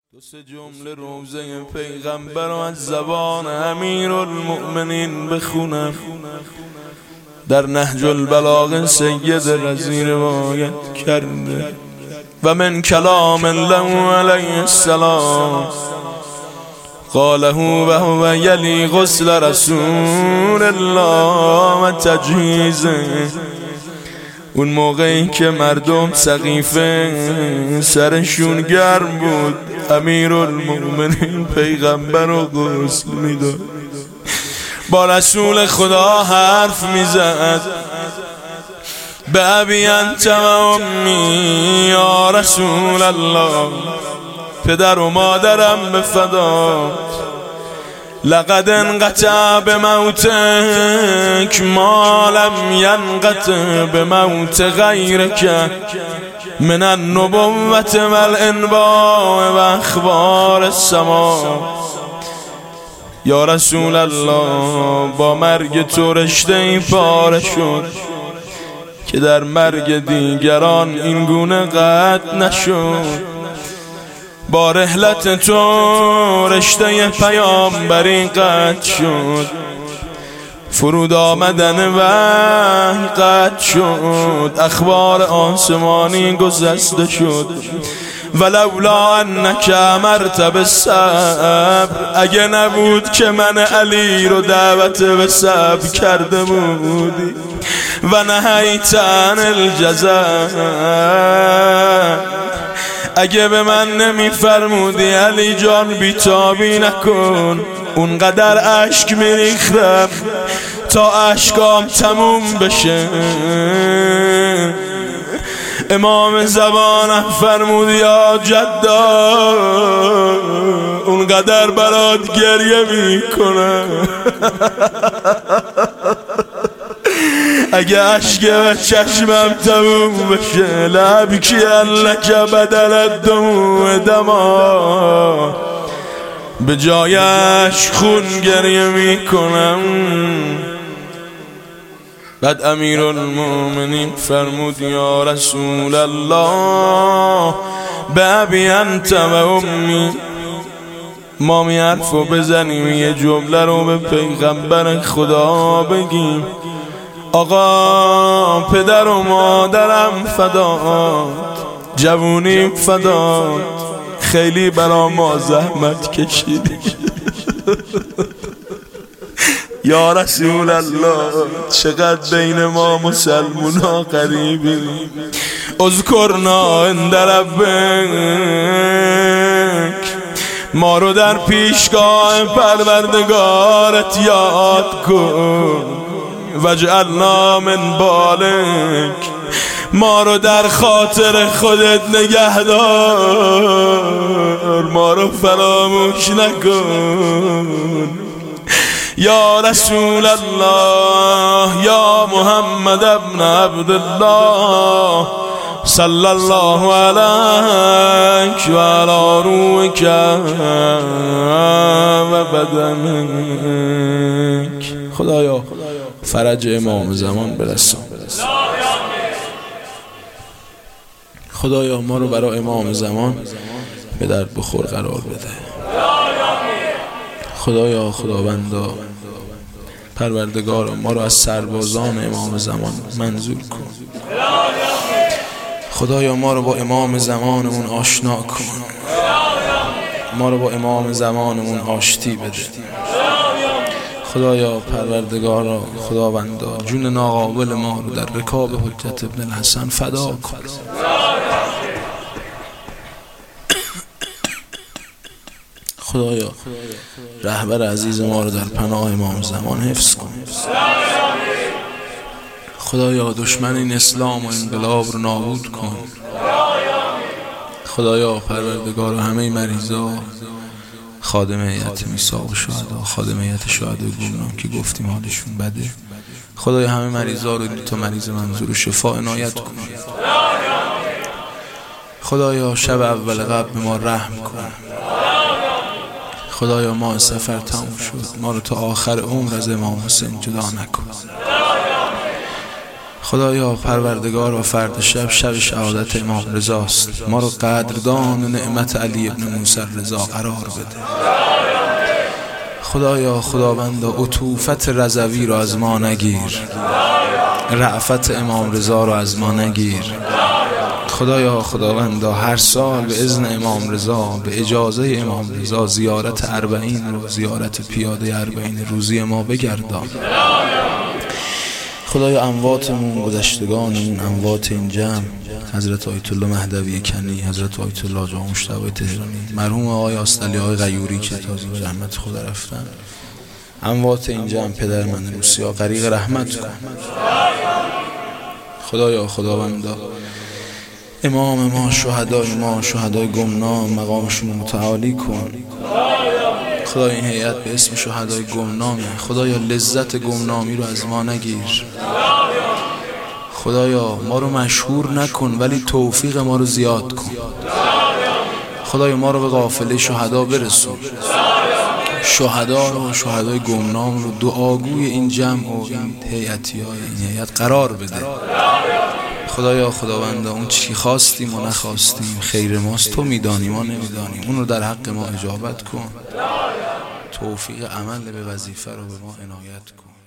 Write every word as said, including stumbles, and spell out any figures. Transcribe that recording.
دو سه جمله روزه پیغمبر از زبان امیرالمؤمنین بخونم. در نهج البلاغه سید رضی روایت کرده و من کلام الله علیه السلام قاله و هو یلی غسل رسول الله و تجهیزه. اون موقعی که مردم سقیفه سرشون گرم بود، امیرالمؤمنین پیغمبر رو غسل میداد، با رسول خدا حرف میزد. به ابی انت و امی یا رسول الله، پدر و مادرم به فدات. لقد انقطع بموتك ما لم ينقطع بموت غيرك من النبوة والانباء و اخبار السماء. یا رسول الله، با مرگ تو رشته پاره شد که در مرگ دیگران این گونه قطع نشد. با رحلت تو رشته پیامبری قطع شد، فرود آمدن وحی قطع شد، اخبار آسمانی گسسته شد. ولولا انک امرت بالصبر، اگه نبود که من علی رو دعوت به صبر کرده بودی. و نهیت عن الجزع، اگه به من نمی فرمودی علی جان بیتابی نکن، اونقدر اشک میریختم تا اشکام تموم بشه. امام زبانم فرمود یا جدا، اونقدر برات گریه میکنم اگه عشق و چشمم تموم بشه. لبکی لک بدل الدموع دما، به جایش خون گریه میکنم. بعد امیرالمؤمنین فرمود یا رسول الله به ابی انت و امی، ما می حرفو بزنیم یه جمله رو به پیغمبر خدا بگیم. آقا پدر و مادرم فدات، جوونیم فدات، خیلی برا ما زحمت کشیدی. یا رسول الله، چقدر بین ما مسلمونا قریبی. اذکرنا عند ربک، ما رو در پیشگاه پروردگارت یاد کن. وجعلنا من بالک، ما رو در خاطر خودت نگهدار، ما رو فراموش نکن. یا رسول الله، یا محمد ابن عبدالله، صلی الله علیک و علی روحک و بدنک. خدایا فرج امام زمان برسان. خدایا ما رو برای امام زمان به درد بخور قرار بده. خدایا خداوندا پروردگارا، ما رو از سربازان امام زمان منظور کن. خدایا ما رو با امام زمانمون آشنا کن، ما رو با امام زمانمون آشتی بده. خدایا پروردگارا خداوندا، جون ناقابل ما رو در رکاب حجت ابن الحسن فدا کن. خدایا رهبر عزیز ما رو در پناه امام زمان حفظ کن. خدایا دشمن این اسلام و انقلاب رو نابود کن. خدایا پروردگار همه مریضا، خادم هیئت میثاق شهدا، خادم هیئت شهدای گمنام که گفتیم حالشون بده، خدایا همه مریضا رو تو مریض منظور شفا عنایت کن. خدایا شب اول قبل به ما رحم کن. خدایا ما سفر تموم شد، ما رو تا آخر عمر از امام حسین جدا نکن. خدایا پروردگار و فرد شب شب شهادت امام رضاست، ما رو قدردان نعمت علی ابن موسی رضا قرار بده. خدایا خداوندا عطوفت رضوی رو از ما نگیر، رأفت امام رضا رو از ما نگیر. خدایا خداوندا هر سال به اذن امام رضا به اجازه امام رضا زیارت اربعین رو زیارت پیاده اربعین روزی ما بگردان. خدایا امواتمون، گذشتگانمون، اموات این جمع، حضرت آیت الله مهدوی کنی، حضرت آیت الله جا مجتبی تهرانی، مرحوم آقای آستعلی آقای غیوری که تازه به رحمت خدا رفتن، اموات این جمع، پدر من روسیا غریق رحمت کن. خدایا خداوندا امام ما، شهدای ما، شهدای گمنام، مقامشون متعالی کن. خدایا این هیئت به اسم شهدای گمنامه، خدایا لذت گمنامی رو از ما نگیر. خدایا ما رو مشهور نکن ولی توفیق ما رو زیاد کن. خدایا ما رو به قافله شهدا برسون. شهدا رو، شهدای گمنام رو دعاگوی این جمع و این هیئتی های این هیئت قرار بده. خدایا خداوندا اون چی خواستیم و نخواستیم خیر ماست، تو میدانی ما نمیدانیم، اون رو در حق ما اجابت کن. توفیق عمل به وظیفه رو به ما عنایت کن.